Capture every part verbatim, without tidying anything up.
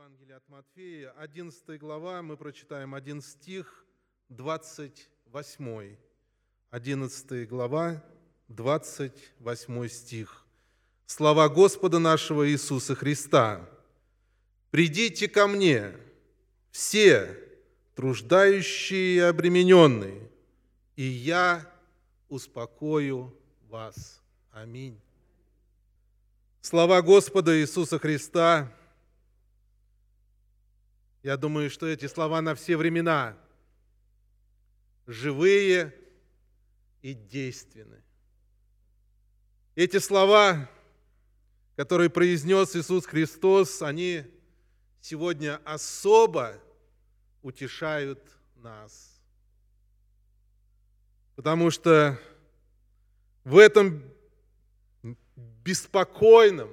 Евангелие от Матфея, одиннадцатая глава, мы прочитаем один стих, двадцать восьмой. одиннадцатая глава, двадцать восьмой стих. Слова Господа нашего Иисуса Христа. «Придите ко мне, все труждающие и обремененные, и я успокою вас». Аминь. Слова Господа Иисуса Христа, я думаю, что эти слова на все времена живые и действенны. Эти слова, которые произнес Иисус Христос, они сегодня особо утешают нас. Потому что в этом беспокойном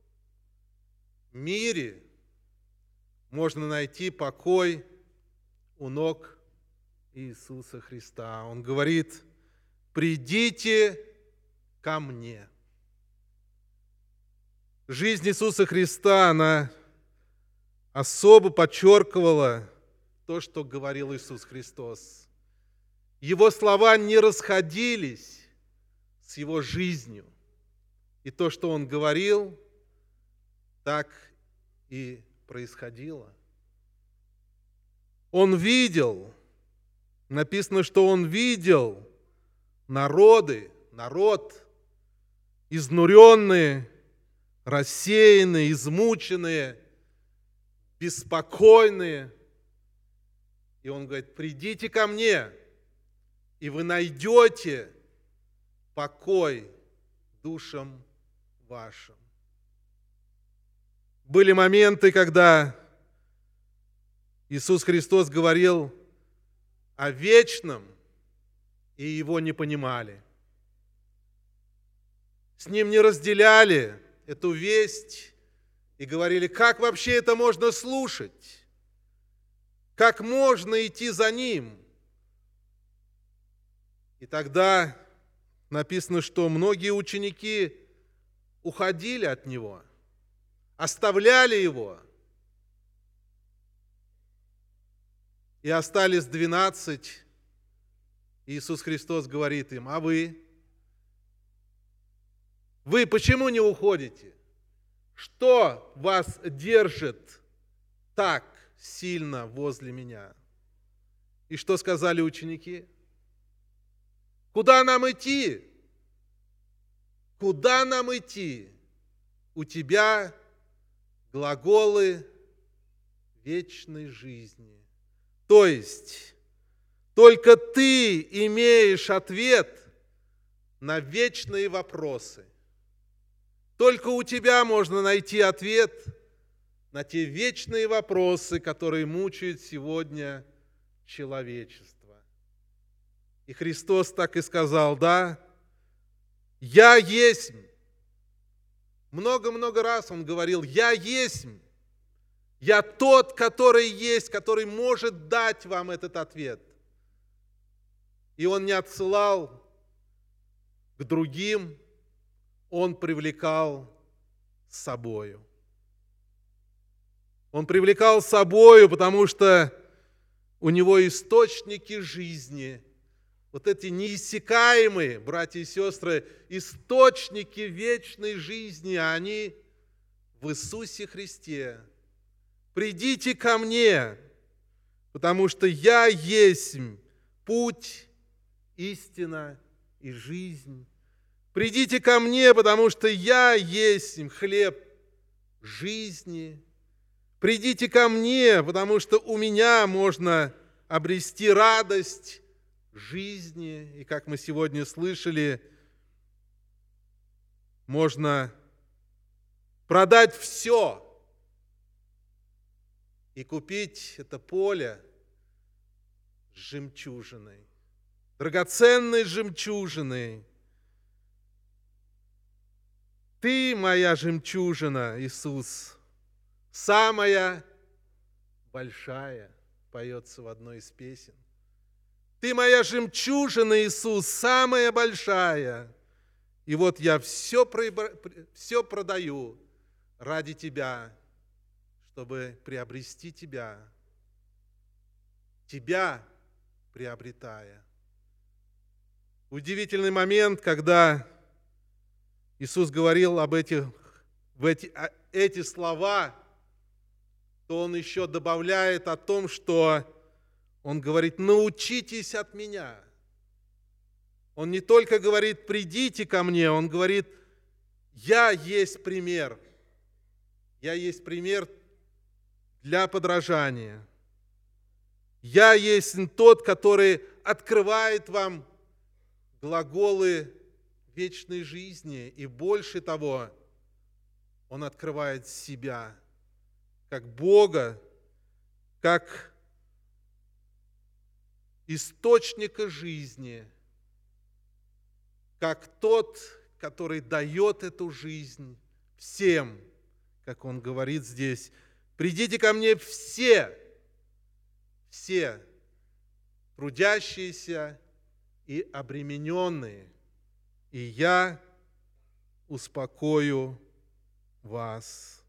мире можно найти покой у ног Иисуса Христа. Он говорит: «Придите ко мне». Жизнь Иисуса Христа, она особо подчеркивала то, что говорил Иисус Христос. Его слова не расходились с Его жизнью. И то, что Он говорил, так и происходило. Он видел, написано, что Он видел народы, народ, изнуренные, рассеянные, измученные, беспокойные. И Он говорит: «Придите ко мне, и вы найдете покой душам вашим». Были моменты, когда Иисус Христос говорил о вечном, и Его не понимали. С Ним не разделяли эту весть и говорили: как вообще это можно слушать? Как можно идти за Ним? И тогда написано, что многие ученики уходили от Него, оставляли Его. И остались двенадцать. Иисус Христос говорит им: а вы? Вы почему не уходите? Что вас держит так сильно возле Меня? И что сказали ученики? Куда нам идти? Куда нам идти? У Тебя глаголы вечной жизни. То есть, только Ты имеешь ответ на вечные вопросы. Только у Тебя можно найти ответ на те вечные вопросы, которые мучают сегодня человечество. И Христос так и сказал: да, Я есть. Много-много раз Он говорил: Я есть. Я тот, который есть, который может дать вам этот ответ. И Он не отсылал к другим, Он привлекал с собою. Он привлекал с собою, потому что у Него источники жизни, вот эти неиссякаемые, братья и сестры, источники вечной жизни, они в Иисусе Христе. Придите ко мне, потому что Я есть путь, истина и жизнь. Придите ко мне, потому что Я есть хлеб жизни. Придите ко мне, потому что у Меня можно обрести радость жизни. И как мы сегодня слышали, можно продать все и купить это поле с жемчужиной, драгоценной жемчужиной. Ты моя жемчужина, Иисус, самая большая, поется в одной из песен. Ты моя жемчужина, Иисус, самая большая. И вот я все, все продаю ради Тебя, чтобы приобрести тебя, тебя приобретая. Удивительный момент, когда Иисус говорил об этих, в эти, эти слова, то Он еще добавляет о том, что Он говорит: научитесь от меня. Он не только говорит: придите ко мне, Он говорит: я есть пример. Я есть пример для подражания. Я есть тот, который открывает вам глаголы вечной жизни, и больше того, Он открывает себя как Бога, как источника жизни, как тот, который дает эту жизнь всем, как Он говорит здесь: придите ко мне все, все трудящиеся и обремененные, и я успокою вас.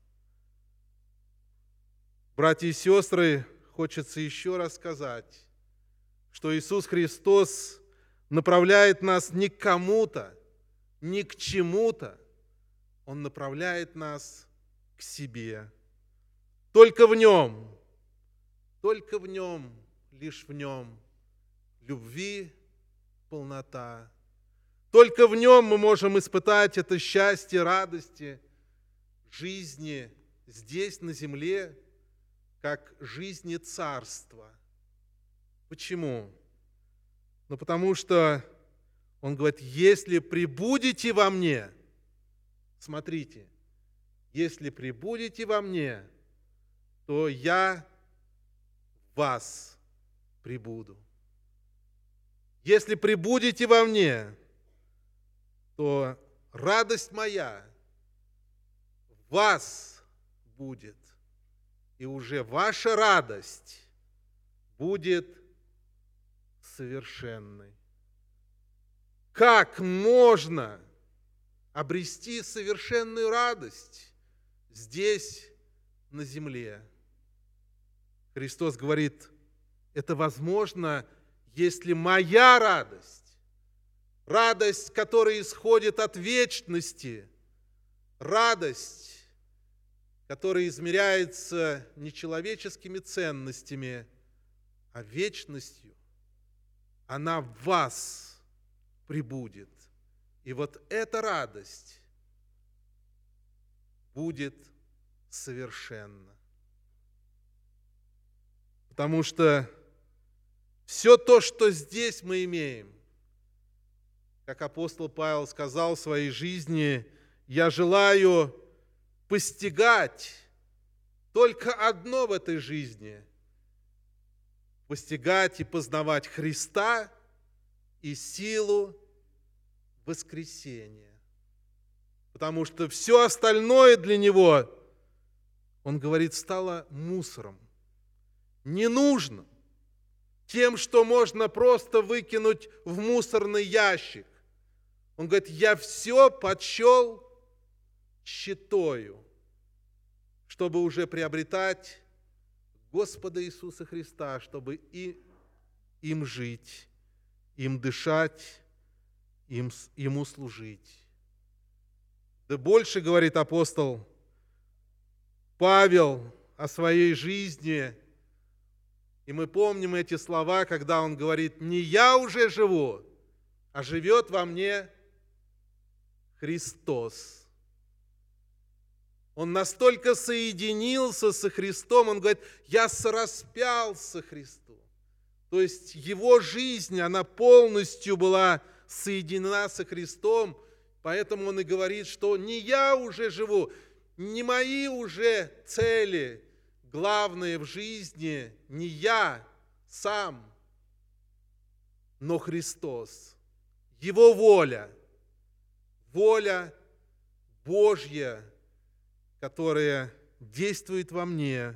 Братья и сестры, хочется еще раз сказать, что Иисус Христос направляет нас не к кому-то, не к чему-то, Он направляет нас к себе. Только в Нем, только в Нем, лишь в Нем любви полнота. Только в Нем мы можем испытать это счастье, радости, жизни здесь, на земле, как жизни царства. Почему? Ну, потому что Он говорит: если пребудете во мне, смотрите, если пребудете во мне, то я в вас пребуду. Если пребудете во мне, то радость моя в вас будет, и уже ваша радость будет совершенной. Как можно обрести совершенную радость здесь, на земле? Христос говорит: это возможно, если моя радость, радость, которая исходит от вечности, радость, которая измеряется не человеческими ценностями, а вечностью, она в вас пребудет. И вот эта радость будет совершенна. Потому что все то, что здесь мы имеем, как апостол Павел сказал в своей жизни: я желаю постигать только одно в этой жизни – постигать и познавать Христа и силу воскресения. Потому что все остальное для него, он говорит, стало мусором, ненужным, тем, что можно просто выкинуть в мусорный ящик. Он говорит: я все почел тщетою, чтобы уже приобретать Господа Иисуса Христа, чтобы и им жить, им дышать, им, Ему служить. Да больше, говорит апостол Павел о своей жизни, и мы помним эти слова, когда он говорит: не я уже живу, а живет во мне Христос. Он настолько соединился со Христом, он говорит: я сораспялся Христу. То есть его жизнь, она полностью была соединена со Христом, поэтому он и говорит, что не я уже живу, не мои уже цели, главное в жизни, не я сам, но Христос. Его воля, воля Божья, которая действует во мне.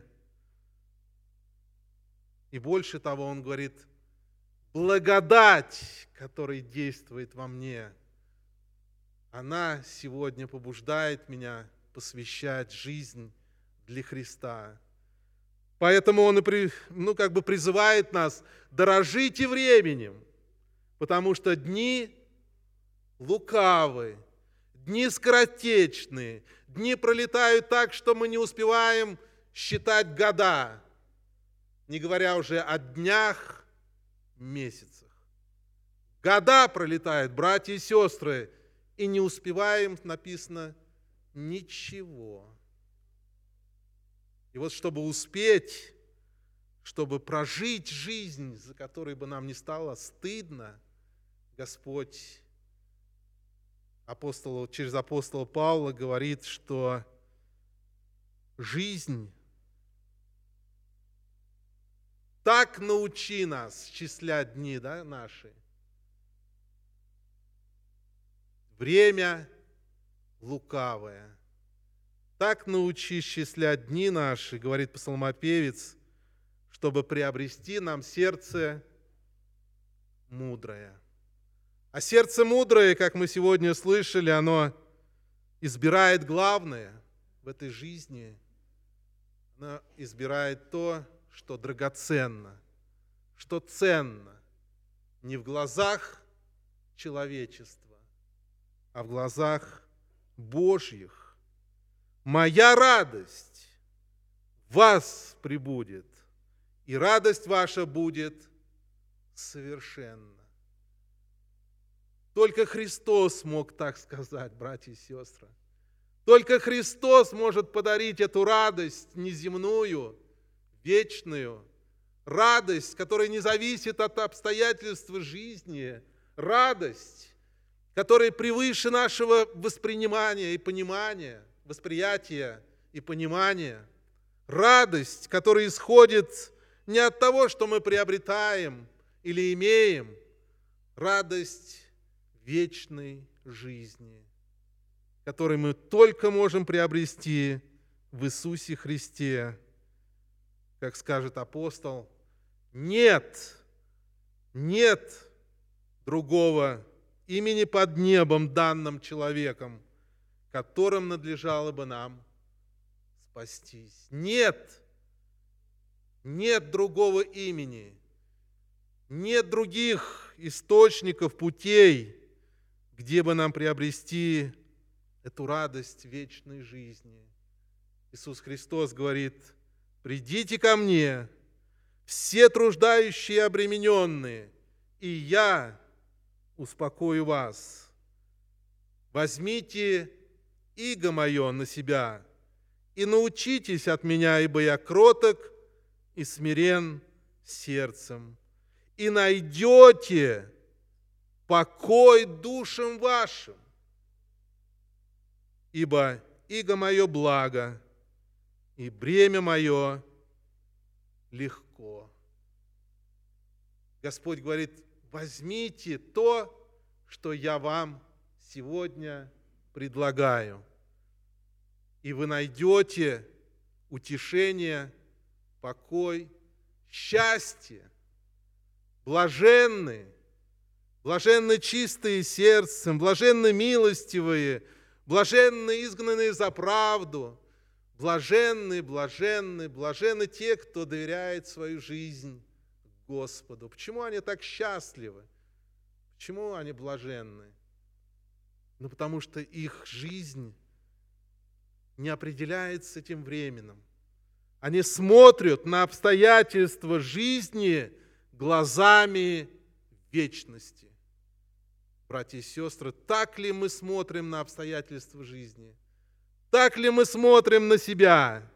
И больше того, он говорит, благодать, которая действует во мне, она сегодня побуждает меня посвящать жизнь для Христа. Поэтому Он и при, ну, как бы призывает нас: дорожите временем, потому что дни лукавы, дни скоротечные, дни пролетают так, что мы не успеваем считать года, не говоря уже о днях, месяцах. Года пролетают, братья и сестры, и не успеваем, написано, ничего. И вот чтобы успеть, чтобы прожить жизнь, за которой бы нам не стало стыдно, Господь апостол, через апостола Павла говорит, что жизнь так научи нас счислять дни, да, наши. Время лукавое. Так научи счислять дни наши, говорит псалмопевец, чтобы приобрести нам сердце мудрое. А сердце мудрое, как мы сегодня слышали, оно избирает главное в этой жизни. Оно избирает то, что драгоценно, что ценно не в глазах человечества, а в глазах Божьих. Моя радость в вас пребудет, и радость ваша будет совершенна. Только Христос мог так сказать, братья и сестры. Только Христос может подарить эту радость неземную, вечную, радость, которая не зависит от обстоятельств жизни, радость, которая превыше нашего воспринимания и понимания, восприятия и понимания, радость, которая исходит не от того, что мы приобретаем или имеем, радость вечной жизни, которую мы только можем приобрести в Иисусе Христе. Как скажет апостол, нет, нет другого имени под небом, данным человеком, которым надлежало бы нам спастись. Нет, нет другого имени, нет других источников, путей, где бы нам приобрести эту радость вечной жизни. Иисус Христос говорит: «Придите ко мне, все труждающие и обремененные, и я успокою вас. Возьмите иго мое на себя и научитесь от меня, ибо я кроток и смирен сердцем, и найдете покой душам вашим, ибо иго мое благо, и бремя мое легко». Господь говорит: возьмите то, что я вам сегодня предлагаю, и вы найдете утешение, покой, счастье, блаженны, блаженны чистые сердцем, блаженны милостивые, блаженны изгнанные за правду, блаженны, блаженны, блаженны те, кто доверяет свою жизнь Господу. Почему они так счастливы? Почему они блаженны? Ну, потому что их жизнь не определяется этим временем. Они смотрят на обстоятельства жизни глазами вечности. Братья и сестры, так ли мы смотрим на обстоятельства жизни? Так ли мы смотрим на себя?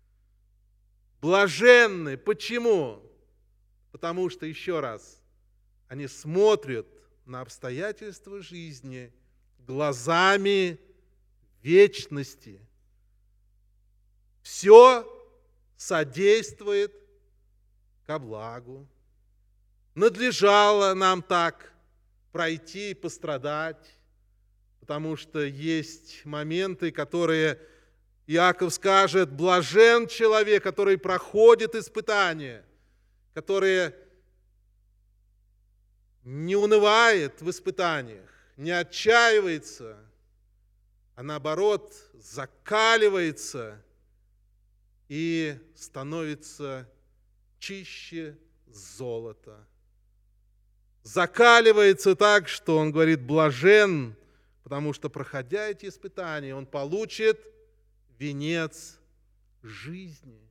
Блаженны. Почему? Потому что, еще раз, они смотрят на обстоятельства жизни глазами вечности. Все содействует ко благу. Надлежало нам так пройти и пострадать, потому что есть моменты, которые Иаков скажет: блажен человек, который проходит испытания, который не унывает в испытаниях, не отчаивается, а наоборот закаливается и становится чище золота. Закаливается так, что он говорит: блажен, потому что, проходя эти испытания, он получит венец жизни.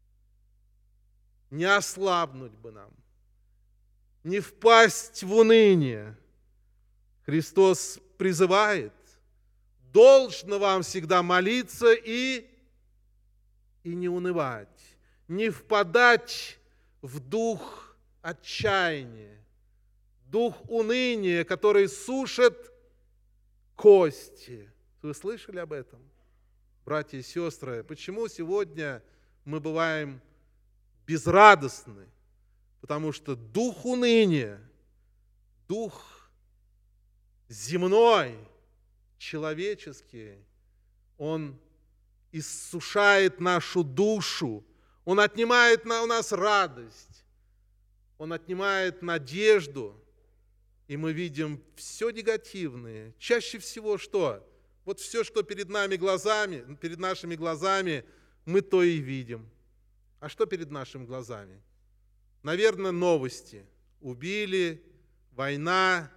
Не ослабнуть бы нам, не впасть в уныние. Христос призывает: должно вам всегда молиться и, и не унывать, не впадать в дух отчаяния, дух уныния, который сушит кости. Вы слышали об этом, братья и сестры? Почему сегодня мы бываем безрадостны? Потому что дух уныния, дух земной, человеческий, он иссушает нашу душу, он отнимает у нас радость, он отнимает надежду, и мы видим все негативное. Чаще всего что? Вот все, что перед нами глазами, перед нашими глазами, мы то и видим. А что перед нашими глазами? Наверное, новости. Убили, война.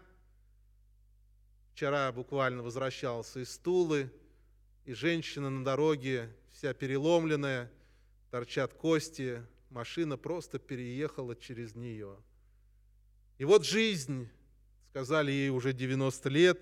Вчера буквально возвращался из Тулы, и женщина на дороге вся переломленная, торчат кости, машина просто переехала через нее. И вот жизнь, сказали ей уже девяносто лет,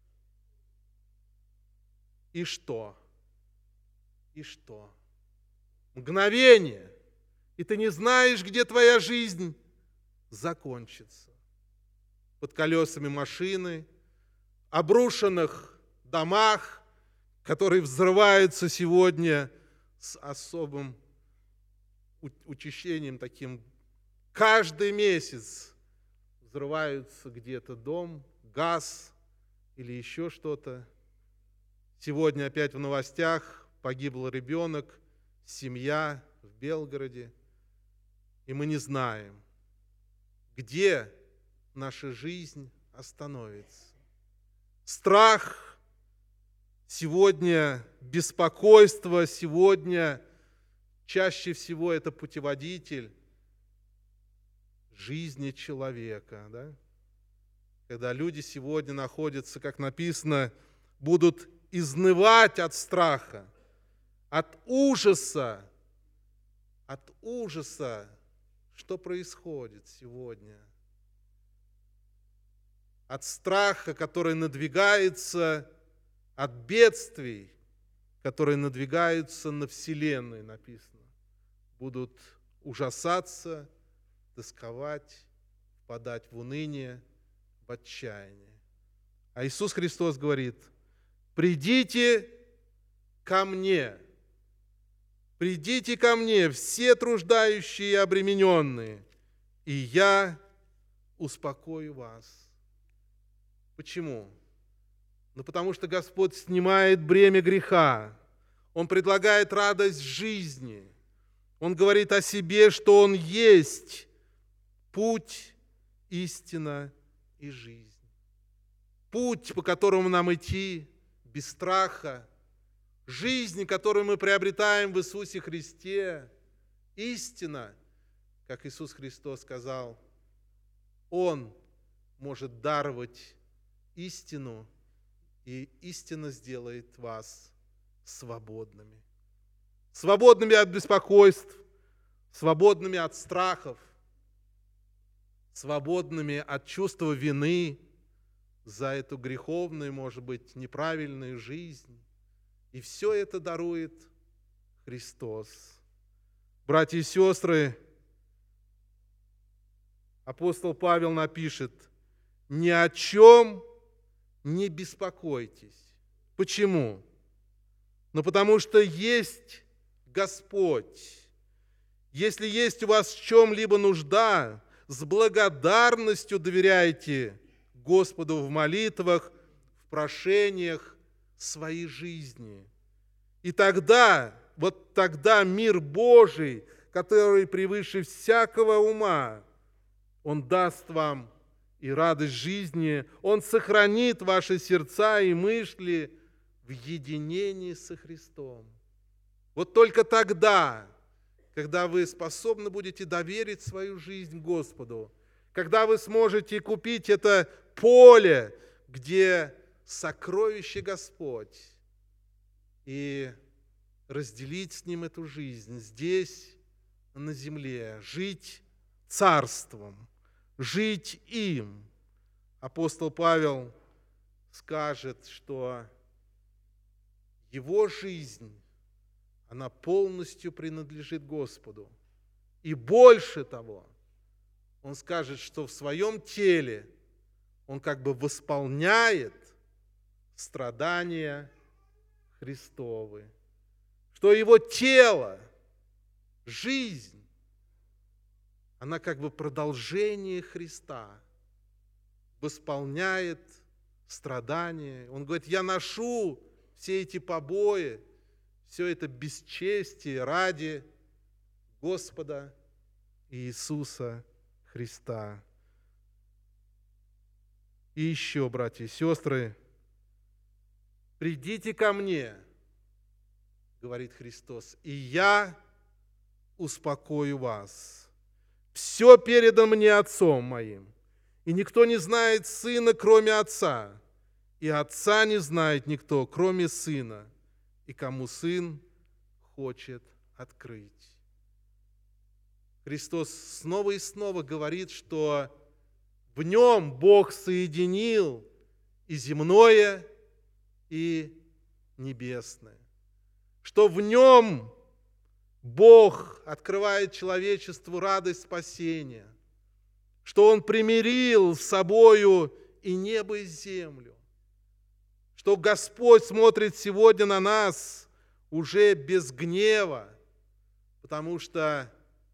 и что? И что? Мгновение, и ты не знаешь, где твоя жизнь закончится. Под колесами машины, обрушенных домах, которые взрываются сегодня с особым учащением таким. Каждый месяц взрываются где-то дом, газ или еще что-то. Сегодня опять в новостях погибл ребенок, семья в Белгороде. И мы не знаем, где наша жизнь остановится. Страх сегодня, беспокойство сегодня чаще всего это путеводитель жизни человека. Да? Когда люди сегодня находятся, как написано, будут изнывать от страха, от ужаса, от ужаса, что происходит сегодня. От страха, который надвигается, от бедствий, которые надвигаются на Вселенную, написано. Будут ужасаться, тосковать, впадать в уныние, в отчаяние. А Иисус Христос говорит: придите ко мне, придите ко мне, все труждающие и обремененные, и я успокою вас. Почему? Ну, потому что Господь снимает бремя греха. Он предлагает радость жизни. Он говорит о себе, что Он есть путь, истина и жизнь. Путь, по которому нам идти без страха. Жизнь, которую мы приобретаем в Иисусе Христе. Истина, как Иисус Христос сказал, Он может даровать истину, и истина сделает вас свободными. Свободными от беспокойств, свободными от страхов, свободными от чувства вины за эту греховную, может быть, неправильную жизнь. И все это дарует Христос. Братья и сестры, апостол Павел напишет: ни о чем не беспокойтесь. Почему? Ну, потому что есть Господь. Если есть у вас в чем-либо нужда, с благодарностью доверяйте Господу в молитвах, в прошениях своей жизни. И тогда, вот тогда мир Божий, который превыше всякого ума, Он даст вам и радость жизни, Он сохранит ваши сердца и мысли в единении со Христом. Вот только тогда когда вы способны будете доверить свою жизнь Господу, когда вы сможете купить это поле, где сокровище Господь, и разделить с Ним эту жизнь здесь, на земле, жить царством, жить им. Апостол Павел скажет, что его жизнь, она полностью принадлежит Господу. И больше того, он скажет, что в своем теле он как бы восполняет страдания Христовы, что его тело, жизнь, она как бы продолжение Христа, восполняет страдания. Он говорит, я ношу все эти побои, все это бесчестие ради Господа Иисуса Христа. И еще, братья и сестры, придите ко мне, говорит Христос, и я успокою вас. Все передано мне Отцом моим, и никто не знает Сына, кроме Отца, и Отца не знает никто, кроме Сына, и кому Сын хочет открыть. Христос снова и снова говорит, что в Нем Бог соединил и земное, и небесное, что в Нем Бог открывает человечеству радость спасения, что Он примирил с собою и небо, и землю, что Господь смотрит сегодня на нас уже без гнева, потому что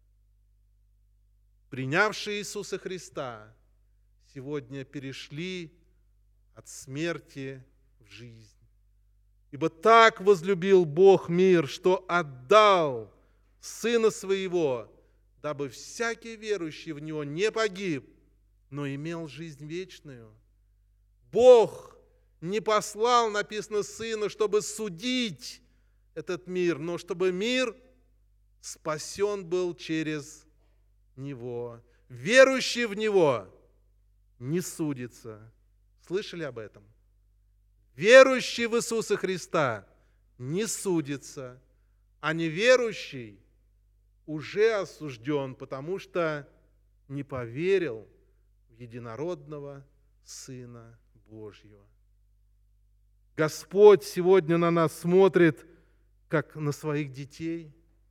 принявшие Иисуса Христа сегодня перешли от смерти в жизнь. Ибо так возлюбил Бог мир, что отдал Сына Своего, дабы всякий верующий в Него не погиб, но имел жизнь вечную. Бог не послал, написано, Сына, чтобы судить этот мир, но чтобы мир спасен был через Него. Верующий в Него не судится. Слышали об этом? Верующий в Иисуса Христа не судится, а неверующий уже осужден, потому что не поверил в единородного Сына Божьего. Господь сегодня на нас смотрит, как на своих детей.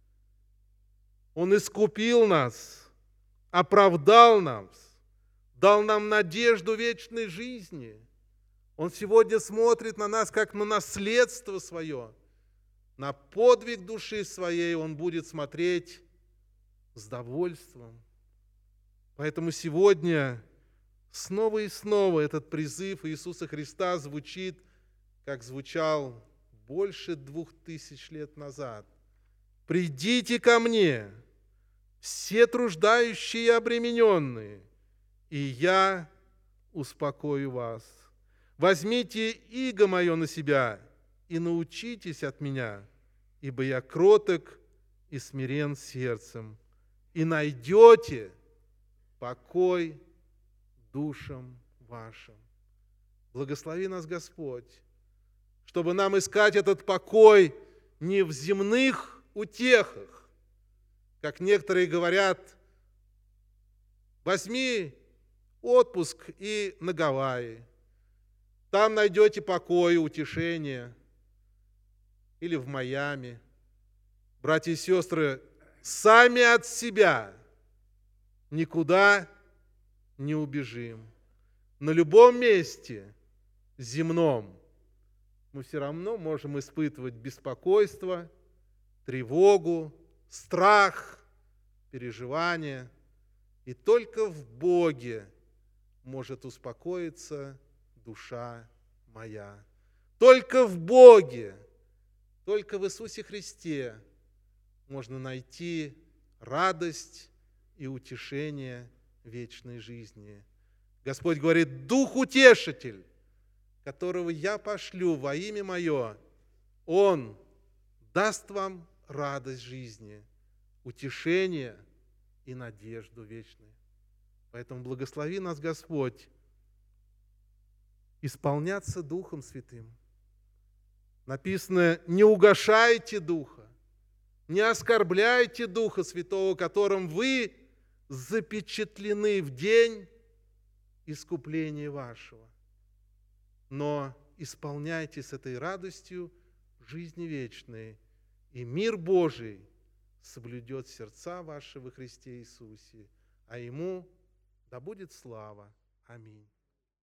Он искупил нас, оправдал нас, дал нам надежду вечной жизни. Он сегодня смотрит на нас, как на наследство свое, на подвиг души своей Он будет смотреть с довольством. Поэтому сегодня снова и снова этот призыв Иисуса Христа звучит, как звучал больше двух тысяч лет назад. «Придите ко мне, все труждающие и обремененные, и я успокою вас. Возьмите иго мое на себя и научитесь от меня, ибо я кроток и смирен сердцем, и найдете покой душам вашим». Благослови нас, Господь, чтобы нам искать этот покой не в земных утехах, как некоторые говорят, возьми отпуск и на Гавайи, там найдете покой и утешение, или в Майами. Братья и сестры, сами от себя никуда не убежим. На любом месте земном мы все равно можем испытывать беспокойство, тревогу, страх, переживания. И только в Боге может успокоиться душа моя. Только в Боге, только в Иисусе Христе можно найти радость и утешение вечной жизни. Господь говорит, Дух Утешитель, которого я пошлю во имя Мое, Он даст вам радость жизни, утешение и надежду вечную. Поэтому благослови нас, Господь, исполняться Духом Святым. Написано: не угашайте Духа, не оскорбляйте Духа Святого, которым вы запечатлены в день искупления вашего. Но исполняйте с этой радостью жизни вечной, и мир Божий соблюдет сердца ваши во Христе Иисусе, а Ему да будет слава. Аминь.